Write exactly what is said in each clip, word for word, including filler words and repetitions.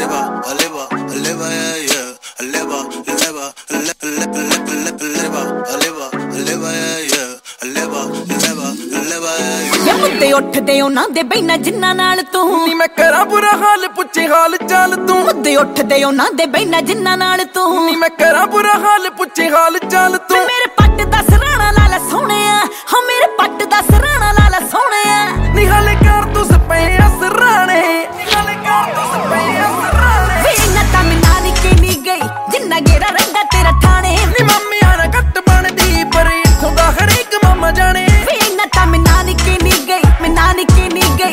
ਮੁੱਦੇ ਉੱਠਦੇ ਉਹਨਾਂ ਦੇ ਬੈਨਾ ਜਿੰਨਾ ਨਾਲ ਤੂੰ ਨੀ ਮੈਂ ਕਰਾਂ ਬੁਰਾ ਹਾਲ ਪੁੱਛੇ ਹਾਲ ਚਾਲ ਤੂੰ ਮੁੱਦੇ ਉੱਠਦੇ ਉਹਨਾਂ ਦੇ ਬੈਨਾ ਜਿੰਨਾ ਨਾਲ ਤੂੰ ਨੀ ਮੈਂ ਕਰਾਂ ਬੁਰਾ ਹਾਲ ਪੁੱਛੇ ਹਾਲ ਚਾਲ ਤੂੰ ਮੇਰੇ ਪੱਟ ਦਾ ਸਰਾਣਾ ਲਾਲਾ ਸੋਹਣਿਆ ਹਾਂ ਮੇਰੇ ਪੱਟ ਦਾ ਸਰਾਣਾ ਲਾਲਾ ਸੋਹਣਿਆ ਨੀ ਹਾਲੇ ਕਰ ਤੂੰ ਸਪਿਆ ਸਰਾਣੇ ਨੀ ਹਾਲੇ ਕਰ ਤੂੰ ਸਪਿਆ ਸਰਾਣੇ ਵੇ ਨਾ ਤਾਂ ਮੈਂ ਨਾਨਕੇ ਨੀ ਗਈ ਜਿੰਨਾ ਗੇੜਾ ਰਹਿੰਦਾ ਤੇਰਾ ਠਾਣੇ ਨੀ ਮੰਮੀਆਂ ਨਾ ਘੱਟ ਬਣਦੀ ਪਰ ਇੱਥੋਂ ਦਾ ਹਰੇਕ ਮਾਮਾ ਜਾਣੇ ਵੇ ਨਾ ਤਾਂ ਮੈਂ ਨਾਨਕੇ ਨੀ ਗਈ ਮੈਂ ਨਾਨਕੇ ਨੀ ਗਈ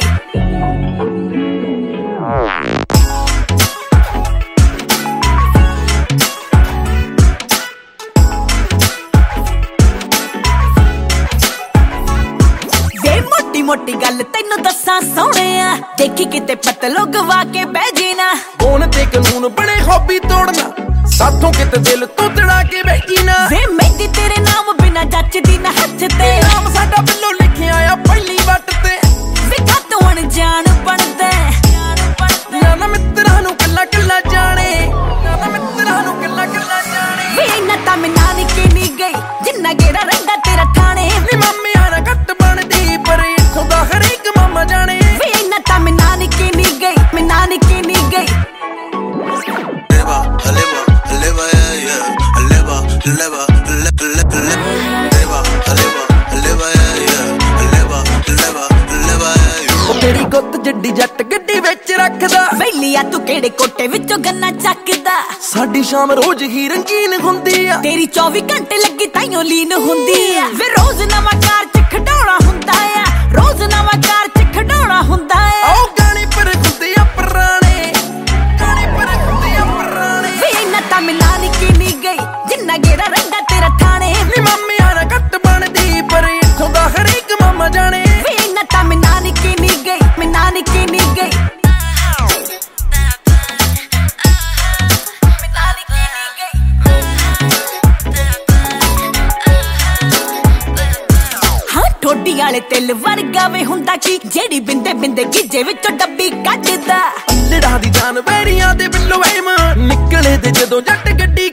ਮੋਟੀ ਗੱਲ ਤੈਨੂੰ ਦੱਸਾਂ ਸੋਹਣਿਆ ਦੇਖੀ ਕਿਤੇ ਪਤਲੋ ਗਵਾ ਕੇ ਬਹਿ ਜੀਨਾ ਕੌਣ ਤੇ ਕਾਨੂੰਨ ਬਣੇ ਹੌਬੀ ਤੋੜਨਾ ਸਾਥੋਂ ਕਿਤੇ ਦਿਲ ਤੋਂ ਤੜਾ ਕੇ ਬੈਠੀ ਨਾ ਵੇ ਮਹਿੰਦੀ ਤੇਰੇ ਨਾਮ ਬਿਨਾ ਜੱਚਦੀ ਨਾ ਹੱਥ ਤੇ ਨਾਮ ਸਾਡਾ ਬਿੱਲੋ ਲਿਖਿਆ ਆ ਪਹਿਲੀ ਵੱਟ ਤੇ ਵੇ ਤੂੰ ਅਣਜਾਣ ਬਣਦਾ ਨਾ ਨਾ ਮਿੱਤਰਾਂ ਨੂੰ ਕੱਲਾ ਕੱਲਾ ਜਾਣੇ ਨਾ ਨਾ ਮਿੱਤਰਾਂ ਨੂੰ ਕੱਲਾ ਕੱਲਾ ਜਾਣੇ ਵੇ ਨਾ ਤਾਂ ਮੈਂ ਨਾਨਕੇ ਨੀ ਗਈ ਜਿੰਨਾ ਗੇੜਾ ਰਹਿੰਦਾ ਤੇਰਾ ਠਾਣੇ ਨੀ ਮੰਮੀਆਂ ਨਾ ਘੱਟ ਬਣਦੀ ਪਰ ਇੱਥੋਂ ਦਾ ਹਰੇਕ ਮਾਮਾ ਜਾਣੇ ਵੇ ਨਾ ਤਾਂ ਮੈਂ ਨਾਨਕੇ ਨੀ ਗਈ ਮੈਂ ਨਾਨਕੇ ਨੀ ਗਈ ਤੇਰੀ ਗੁੱਤ ਜਿੱਡੀ ਜੱਟ ਗੱਡੀ ਵਿੱਚ ਰੱਖਦਾ ਵੈਲੀਆ ਤੂੰ ਕਿਹੜੇ ਕੋਟੇ ਵਿੱਚੋਂ ਗੰਨਾ ਚੱਕਦਾ ਸਾਡੀ ਸ਼ਾਮ ਰੋਜ਼ ਹੀ ਰੰਗੀਨ ਹੁੰਦੀ ਆ ਤੇਰੀ ਚੌਵੀ ਘੰਟੇ ਲੱਗੀ ਤਾਈਓ ਲੀਨ ਹੁੰਦੀ ਆ ਵੇ ਰੋਜ਼ ਨਵਾਂ ਕਾਰ ਚ ਖਡਾਉਣਾ ਹੁੰਦਾ ਆ ਰੋਜ਼ ਨਵਾਂ ਕਾਰ ਚ ਖਡਾਉਣਾ ਹੁੰਦਾ ਆ ਆਓ ਗਾਣੇ ਪਰ ਹੁੰਦੇ ਆ ਪੁਰਾਣੇ ਗਾਣੇ ਪਰ ਹੁੰਦੇ ਆ ਪੁਰਾਣੇ ਵੇ ਨਾ ਤਾਂ ਮੈਂ ਨਾਨਕੇ ਨੀ ਗਈ ਜਿੰਨਾ ਗੇੜਾ ਰਹਿੰਦਾ ਤੇਰਾ ਠਾਣੇ ਨੀ ਮੰਮੀਆਂ ਨਾ ਘੱਟ ਬਣਦੀ ਪਰ ਇੱਥੋਂ ਦਾ ਹਰੇਕ ਮਾਮਾ ਜਾਣੇ ਵੇ ਨਾ ਤਾਂ ਮੈਂ ਨਾਨਕੇ ਨੀ ਗਈ ਮੈਂ ਨਾਨਕੇ ਨੀ ਗਈ ਠੋਡੀ ਵਾਲੇ ਤਿਲ ਵਰਗਾ ਵੇ ਹੁੰਦਾ ਕੀ ਜਿਹੜੀ ਬਿੰਦੇ ਬਿੰਦੇ ਗੀਜੇ ਵਿੱਚੋਂ ਡੱਬੀ ਕੱਢਦਾ ਲੜਾ ਦੀ ਜਾਨ ਵੈਰੀਆਂ ਦੇ ਬਿੱਲੋ ਐਮ ਨਿਕਲੇ ਤੇ ਜਦੋਂ ਜੱਟ ਗੱਡੀ